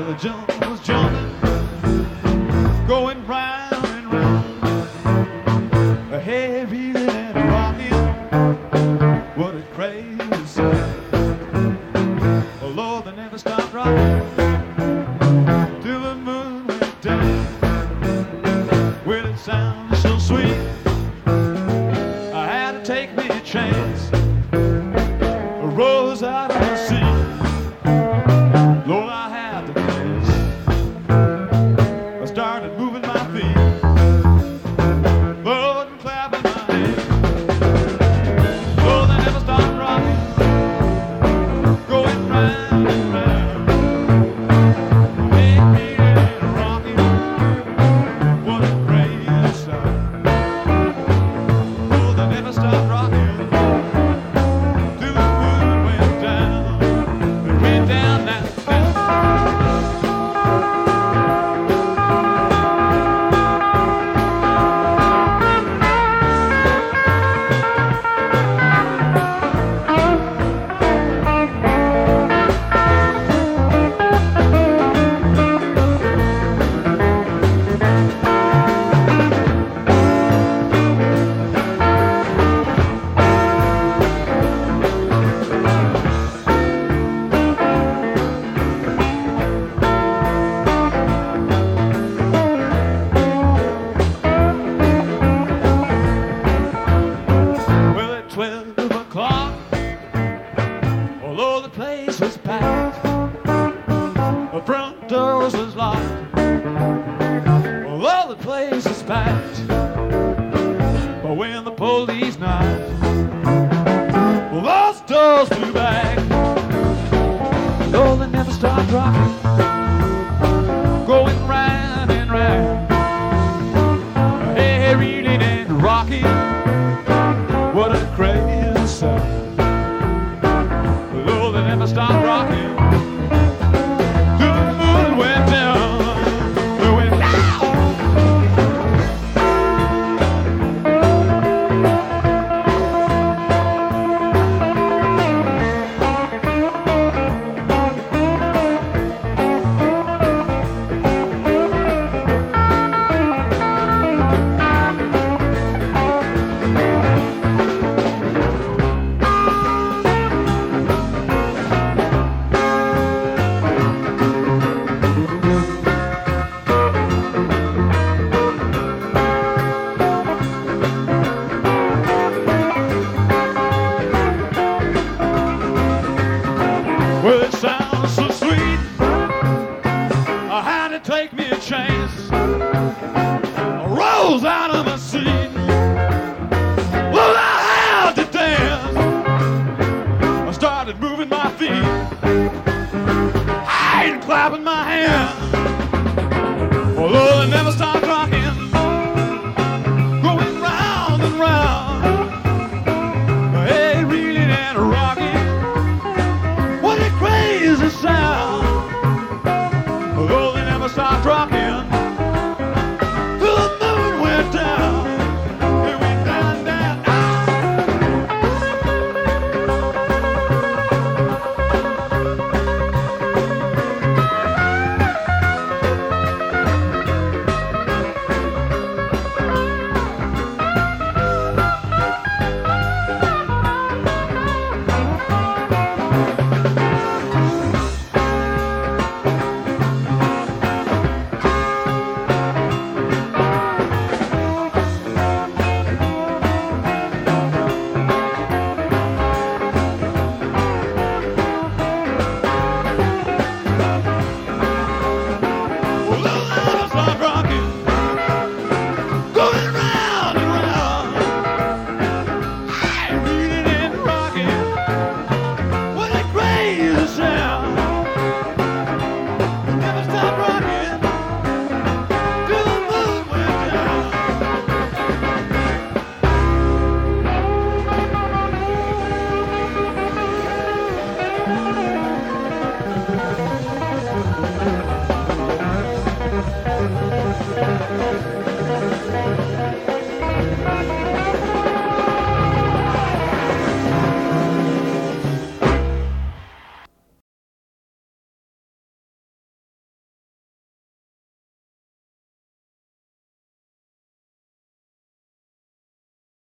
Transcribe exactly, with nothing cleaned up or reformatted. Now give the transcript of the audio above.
Well, the jump was jumping, going round and round, a heavy and rocking. What a crazy sound! Oh Lord, they never stopped rocking till the moon went down. Well, it sounds so sweet, I had to take me a chance. I rose out of the sea, Lord, I had to dance. I started moving my feet, Lord, and clapping my hands. Lord, they never stopped rocking, going round and round, making and rocking. What a crazy sound! Lord, they never stopped rocking till the moon went down. It went down now. Twelve o'clock, although the place was packed, the front doors was locked, although the place was packed. But when the police knocked, well, those doors flew back. Though they never stopped rocking, going round and round, hey, reeling and rocking. What a crazy sound! Lord, they never stopped rocking till the moon went down. It went well, it sounds so sweet, I had to take me a chance. I rose out of my seat, well, I had to dance. I started moving my feet, I ain't clapping my hands. Although they never stopped